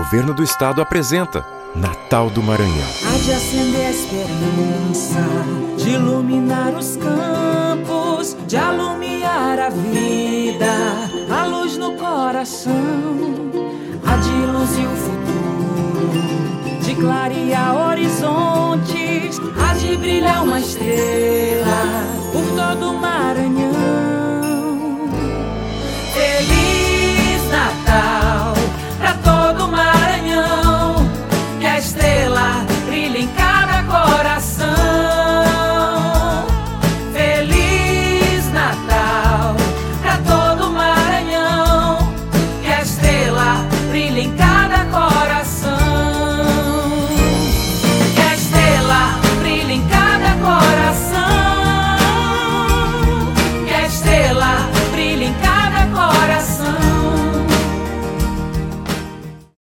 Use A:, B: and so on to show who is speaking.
A: Governo do Estado apresenta Natal do Maranhão.
B: Há de acender a esperança, de iluminar os campos, de alumiar a vida, a luz no coração. Há de luzir o futuro, de clarear horizontes, há de brilhar uma estrela por todo o Maranhão.